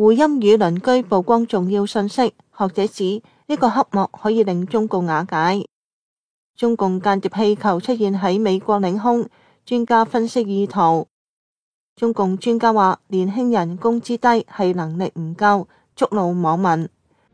胡鑫與鄰居曝光重要信息，學者指呢個黑幕可以令中共瓦解。中共間諜氣球出現喺美國領空，專家分析意圖。中共專家話，年輕人工資低係能力唔夠，觸怒網民。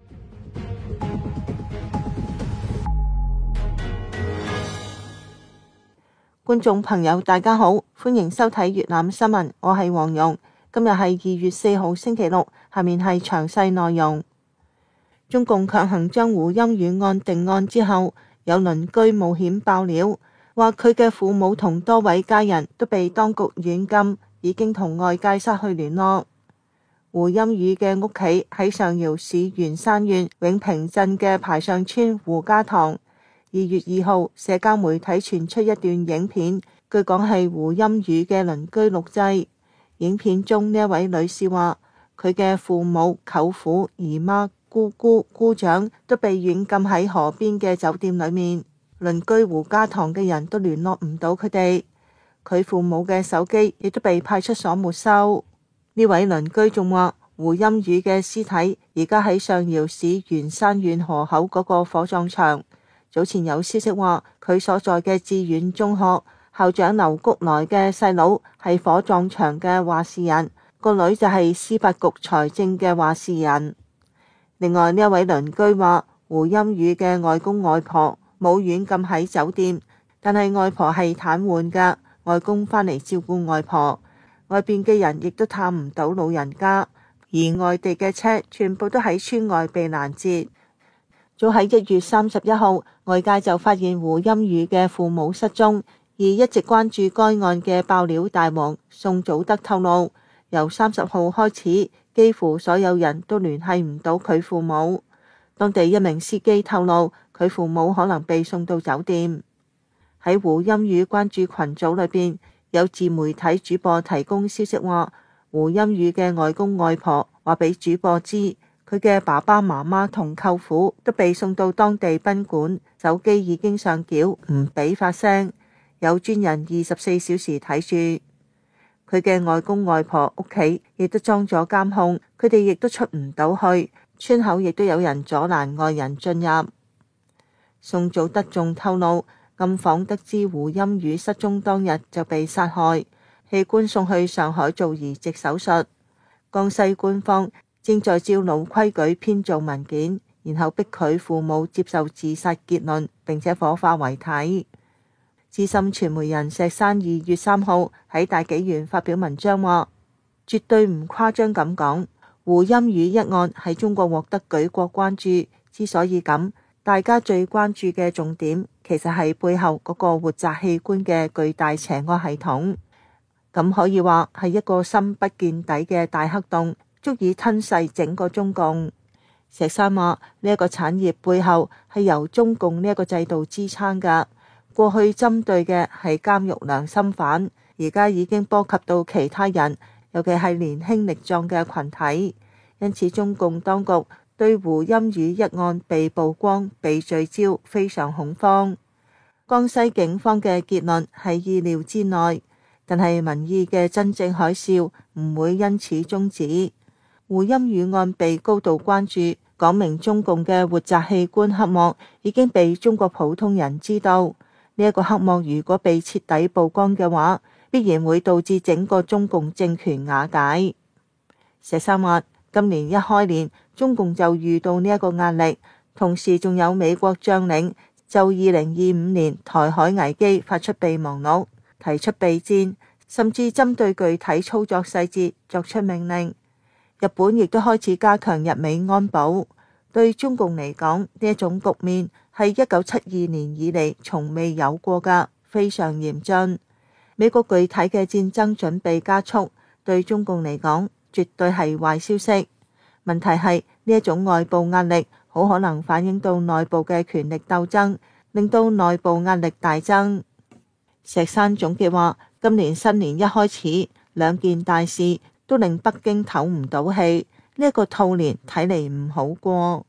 觀眾朋友大家好，歡迎收睇粵覽新聞，我係黃蓉。今日係2月4號星期六，下面係詳細內容。中共強行將胡鑫宇案定案之後，有鄰居冒險爆料，話佢嘅父母同多位家人都被當局軟禁，已經同外界失去聯絡。胡鑫宇嘅屋企喺上饒市員山縣永平鎮嘅排上村胡家塘。2月2號，社交媒體傳出一段影片，據講係胡鑫宇嘅鄰居錄製。影片中呢一位女士話，佢嘅父母、舅父、姨媽、姑姑、姑丈都被軟禁喺河邊嘅酒店裏面，鄰居胡家塘嘅人都聯絡唔到佢哋，佢父母嘅手機亦都被派出所沒收。呢位鄰居仲話，胡鑫宇嘅屍體而家喺上饒市員山縣河口嗰個火葬場。早前有消息話，佢所在嘅致遠中學校長劉谷來嘅細佬係火葬場嘅話事人，個女就係司法局財政嘅話事人。另外呢一位鄰居話，胡鑫宇嘅外公外婆冇軟禁喺酒店，但係外婆係癱瘓㗎，外公返嚟照顧外婆，外邊嘅人亦都探唔到老人家，而外地嘅車全部都喺村外被攔截。早喺1月31號，外界就發現胡鑫宇嘅父母失蹤，而一直關注該案嘅爆料大王宋祖德透露，由30號開始，幾乎所有人都聯繫唔到佢父母。當地一名司機透露，佢父母可能被送到酒店。喺胡鑫宇關注群組裏邊，有自媒體主播提供消息話，胡鑫宇嘅外公外婆話俾主播知，佢嘅爸爸媽媽同舅父都被送到當地賓館，手機已經上繳，唔俾發聲，有專人24小時睇住。佢嘅外公外婆屋企亦都裝咗監控，佢哋亦都出唔到去，村口亦都有人阻攔外人進入。宋祖德仲透露，暗訪得知胡鑫宇失蹤當日就被殺害，器官送去上海做移植手術。江西官方正在照老規矩編造文件，然後逼佢父母接受自殺結論，並且火化遺體。資深傳媒人石山2月3號喺大紀元發表文章話，絕對唔誇張咁講，胡鑫宇一案喺中國獲得舉國關注。之所以咁，大家最關注嘅重點其實係背後嗰個活摘器官嘅巨大邪惡系統，咁可以話係一個深不見底嘅大黑洞，足以吞噬整個中共。石山話，呢一個產業背後係由中共呢一個制度支撐㗎，過去針對嘅係監獄良心犯，而家已經波及到其他人，尤其係年輕力壯嘅群體。因此中共當局對胡鑫宇一案被曝光、被聚焦非常恐慌。江西警方嘅結論係意料之內，但係民意嘅真正海嘯唔會因此終止。胡鑫宇案被高度關注，講明中共嘅活摘器官黑幕已經被中國普通人知道。呢一個黑幕如果被徹底曝光嘅話，必然會導致整個中共政權瓦解。石山話，今年一開年，中共就遇到呢一個壓力，同時仲有美國將領就2025年台海危機發出備忘錄，提出備戰，甚至針對具體操作細節作出命令。日本亦都開始加強日美安保。對中共嚟講，呢一種局面係1972年以嚟從未有過㗎，非常嚴峻。美國具體嘅戰爭準備加速，對中共嚟講絕對係壞消息。問題係呢一種外部壓力好可能反映到內部嘅權力鬥爭，令到內部壓力大增。石山總結話，今年新年一開始，兩件大事都令北京唞唔到氣，呢一個兔年睇嚟唔好過。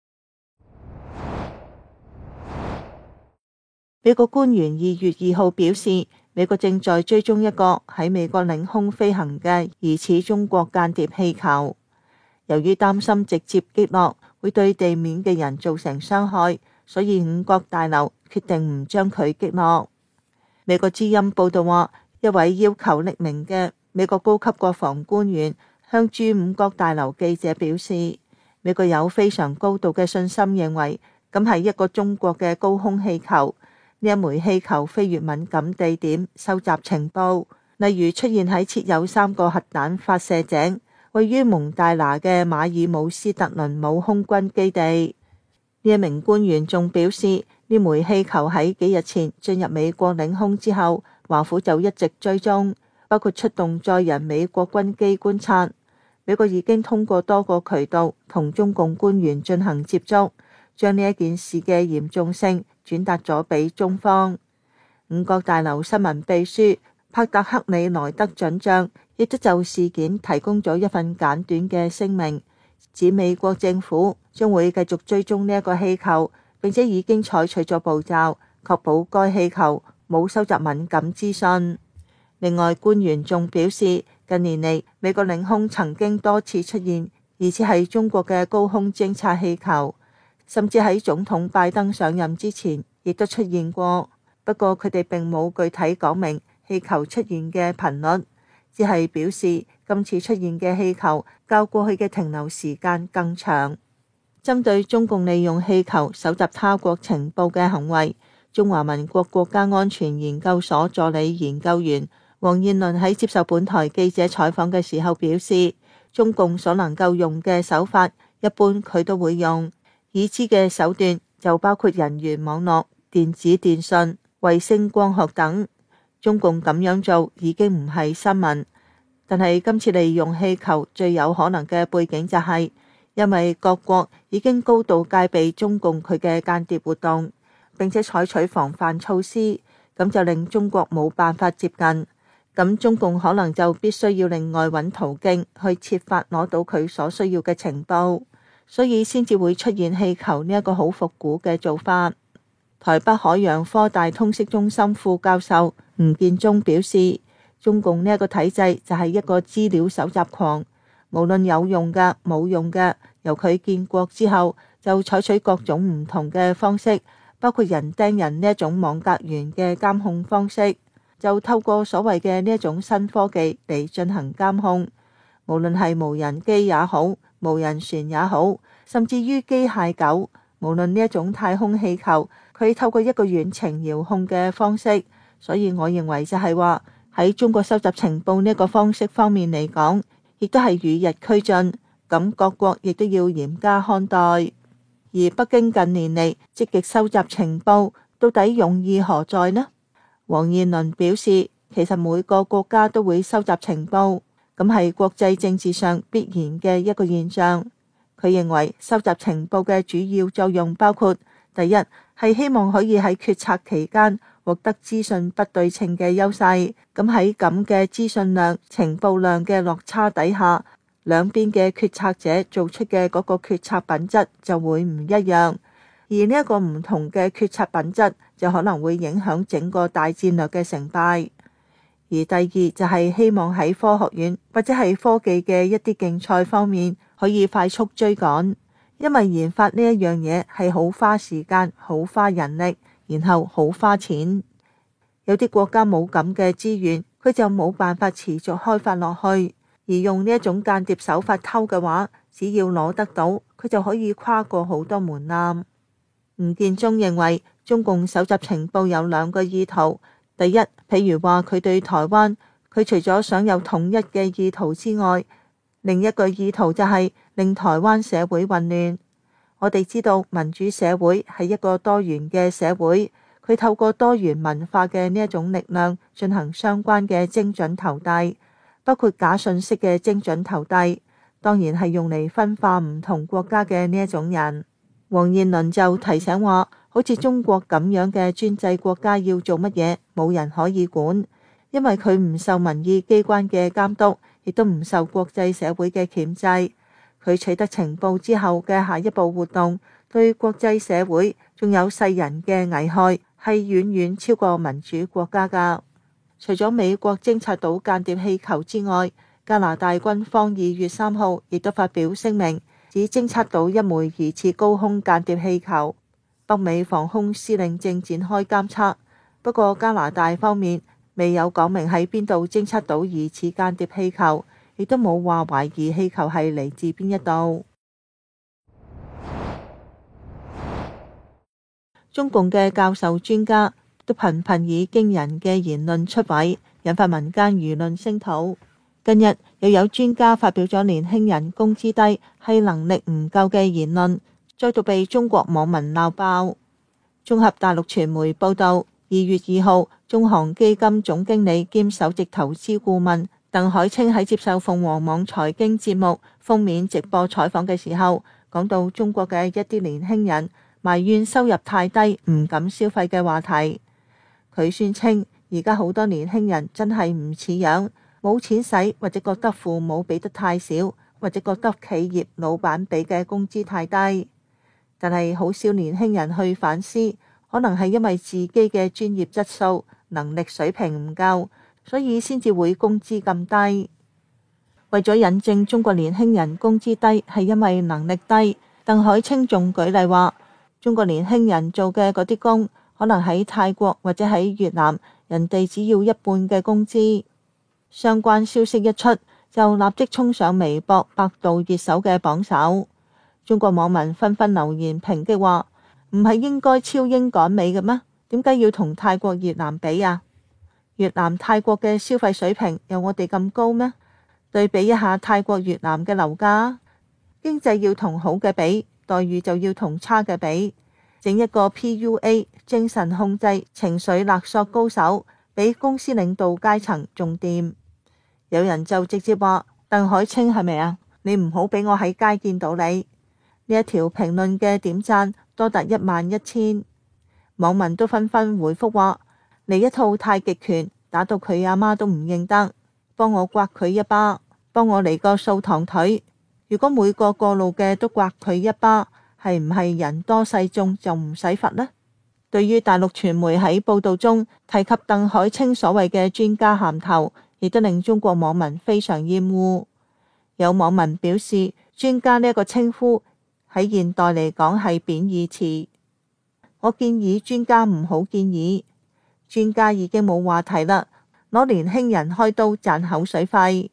美國官員2月2號表示，美國正在追蹤一個喺美國領空飛行嘅疑似中國間諜氣球。 由於擔心直接擊落會對地面嘅人造成傷害，所以五角大樓決定唔將佢擊落。美國之音報道話，一位要求匿名嘅美國高級國防官員向駐五角大樓記者表示，美國有非常高度嘅信心認為咁係一個中國嘅高空氣球，呢一枚氣球飛越敏感地點收集情報，例如出現喺設有3個核彈發射井位於蒙大拿嘅馬爾姆斯特倫姆空軍基地。呢一名官員仲表示，呢枚氣球喺幾日前進入美國領空之後，華府就一直追蹤，包括出動載人美國軍機觀察。美國已經通過多個渠道同中共官員進行接觸，將呢一件事嘅嚴重性轉達咗俾中方。五角大樓新聞秘書帕特克里萊德准將亦都就事件提供咗一份簡短嘅聲明，指美國政府將會繼續追蹤呢一個氣球，並且已經採取咗步驟，確保該氣球冇收集敏感資訊。另外，官員仲表示，近年嚟美國領空曾經多次出現疑似係中國嘅高空偵察氣球，甚至喺總統拜登上任之前亦都出現過。不過佢哋並冇具體講明氣球出現嘅頻率，只係表示今次出現嘅氣球較過去嘅停留時間更長。針對中共利用氣球搜集他國情報嘅行為，中華民國國家安全研究所助理研究員黃彥麟喺接受本台記者採訪嘅時候表示，中共所能夠用嘅手法，一般佢都會用，已知嘅手段就包括人員網絡、電子電訊、衛星光學等。中共咁樣做已經唔係新聞，但係今次利用氣球最有可能嘅背景就係因為各國已經高度戒備中共佢嘅間諜活動，並且採取防範措施，咁就令中國冇辦法接近。咁中共可能就必須要另外揾途徑去設法攞到佢所需要嘅情報，所以先至會出現氣球呢一個好復古嘅做法。台北海洋科大通識中心副教授吳建中表示，中共呢一個體制就係一個資料搜集狂，無論有用嘅冇用嘅，由佢建國之後就採取各種唔同嘅方式，包括人盯人呢一種網格員嘅監控方式，就透過所謂嘅呢一種新科技嚟進行監控，無論係無人機也好，無人船也好，甚至於機械狗，無論呢一種太空氣球，佢透過一個遠程遙控嘅方式。所以我認為就係話喺中國收集情報呢個方式方面嚟講，亦都係與日俱進，咁各國亦都要嚴加看待。而北京近年嚟積極收集情報，到底用意何在呢？黃彥麟表示，其實每個國家都會收集情報，咁係國際政治上必然嘅一個現象。佢認為收集情報嘅主要作用包括：第一，係希望可以喺決策期間獲得資訊不對稱嘅優勢，咁喺咁嘅資訊量、情報量嘅落差底下，兩邊嘅決策者做出嘅嗰個決策品質就會唔一樣，而呢一個唔同嘅決策品質就可能會影響整個大戰略嘅成敗。而第二就係希望喺科學院或者係科技嘅一啲競賽方面可以快速追趕，因為研發呢一樣嘢係好花時間、好花人力，然後好花錢。有啲國家冇咁嘅資源，佢就冇辦法持續開發落去。而用呢一種間諜手法偷嘅話，只要攞得到，佢就可以跨過好多門檻。吳建中認為，中共搜集情報有兩個意圖。第一，譬如話佢對台灣，佢除咗想有統一嘅意圖之外，另一個意圖就係令台灣社會混亂。我哋知道民主社會係一個多元嘅社會，佢透過多元文化嘅呢一種力量進行相關嘅精準投遞，包括假信息嘅精準投遞，當然係用嚟分化唔同國家嘅呢一種人。黃彥麟就提醒話，好似中國咁樣嘅專制國家要做乜嘢，冇人可以管，因為佢唔受民意機關嘅監督，亦都唔受國際社會嘅鉗制。佢取得情報之後嘅下一步活動，對國際社會仲有世人嘅危害，係遠遠超過民主國家㗎。除咗美國偵察到間諜氣球之外， 加拿大軍方2月3號亦都發表聲明，指偵測到一枚疑似高空間諜氣球。北美防空司令正展開監測，不過加拿大方面未有講明喺邊度偵測到疑似間諜氣球，亦都冇話懷疑氣球係嚟自邊一度。中共嘅教授專家都頻頻以驚人嘅言論出位，引發民間輿論聲討。近日又有專家發表咗年輕人工資低係能力唔夠嘅言論，再度被中國網民鬧爆。綜合大陸傳媒報道，2月2號，中航基金總經理兼首席投資顧問鄧海清喺接受鳳凰網財經節目封面直播採訪嘅時候，講到中國嘅一啲年輕人埋怨收入太低唔敢消費嘅話題。佢宣稱而家好多年輕人真係唔似樣，冇錢使，或者覺得父母俾得太少，或者覺得企業老闆俾嘅工資太低。但係好少年輕人去反思，可能係因為自己嘅專業質素、能力水平唔夠，所以先至會工資咁低。為咗引證中國年輕人工資低係因為能力低，鄧海清仲舉例話，中國年輕人做嘅嗰啲工，可能喺泰國或者喺越南，人哋只要一半嘅工資。相關消息一出，就立即衝上微博、百度熱搜嘅榜首。中國網民紛紛留言抨擊話，唔係應該超英趕美嘅咩？點解要同泰國、越南比啊？越南、泰國嘅消費水平有我哋咁高咩？對比一下泰國、越南嘅樓價，經濟要同好嘅比，待遇就要同差嘅比。整一個 PUA 精神控制、情緒勒索高手，比公司領導階層仲掂。有人就直接話，鄧海清係咪啊？你唔好俾我喺街見到你。呢一條評論嘅點讚多達11000，網民都紛紛回覆話，嚟一套太極拳，打到佢阿媽都唔認得，幫我刮佢一巴，幫我嚟個掃堂腿。如果每個過路嘅都刮佢一巴，係唔係人多勢眾就唔使罰呢？對於大陸傳媒喺報道中提及鄧海清所謂嘅專家銜頭，亦都令中國網民非常厭惡。有網民表示，專家呢一個稱呼喺現代嚟講係貶義詞。我建議專家唔好建議，專家已經冇話題啦，攞年輕人開刀賺口水費。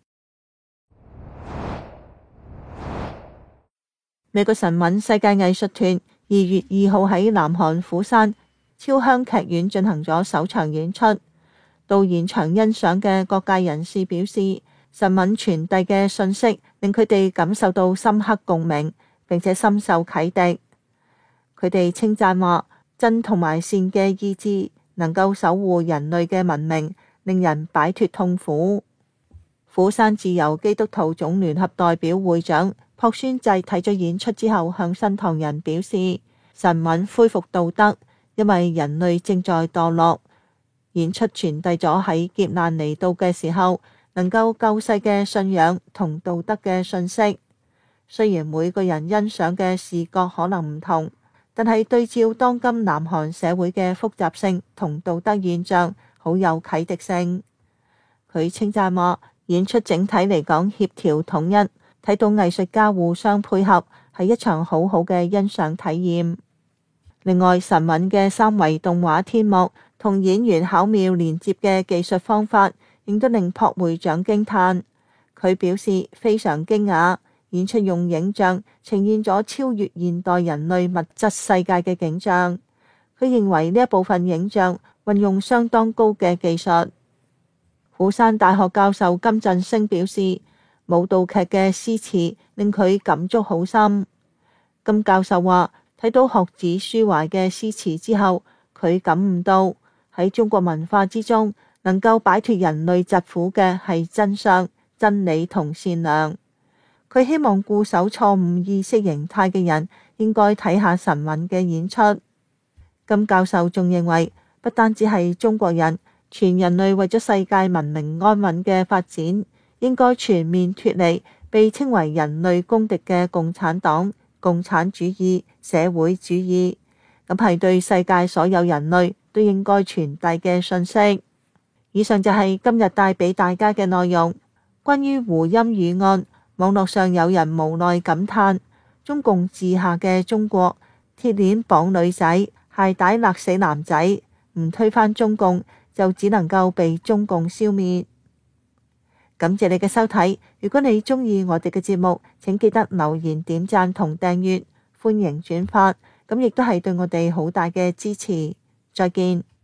美國神韻世界藝術團2月2號喺南韓釜山超香劇院進行咗首場演出，到現場欣賞嘅各界人士表示，神韻傳遞嘅訊息令佢哋感受到深刻共鳴，並且深受啟迪。佢哋稱讚話，真同埋善嘅意志能夠守護人類嘅文明，令人擺脫痛苦。釜山自由基督徒總聯合代表會長朴宣濟睇咗演出之後，向新唐人表示，神韻恢復道德，因為人類正在墮落。演出傳遞咗喺劫難嚟到嘅時候，能夠救世嘅信仰同道德嘅訊息。雖然每個人欣賞嘅視覺可能唔同，但係對照當今南韓社會嘅複雜性同道德現象，好有啟迪性。佢稱讚話，演出整體嚟講協調統一，睇到藝術家互相配合，係一場好好嘅欣賞體驗。另外，神韻嘅3維動畫天幕同演員巧妙連接嘅技術方法，亦都令朴會長驚嘆。佢表示非常驚訝，演出用影像呈現咗超越現代人類物質世界嘅景象。佢認為呢一部分影像運用相當高嘅技術。釜山大學教授金振升表示，舞蹈劇嘅詩詞令佢感觸好深。金教授話，睇到學子抒懷嘅詩詞之後，佢感悟到喺中國文化之中，能夠擺脫人類疾苦嘅係真相、真理同善良。佢希望固守錯誤意識形態嘅人應該睇下神韻嘅演出。金教授仲認為，不單止係中國人，全人類為咗世界文明安穩嘅發展，應該全面脫離被稱為人類公敵嘅共產黨、共產主義、社會主義，咁係對世界所有人類都應該傳遞嘅訊息。以上就係今日帶俾大家嘅內容。 關於胡鑫雨案，網絡上有人無奈感嘆：中共治下嘅中國，鐵鏈綁女仔，鞋帶勒死男仔，唔推翻中共就只能夠被中共消滅。感謝你嘅收睇，如果你鍾意我哋嘅節目，請記得留言、點讚同訂閱，歡迎轉發，咁亦都係對我哋好大嘅支持。再見。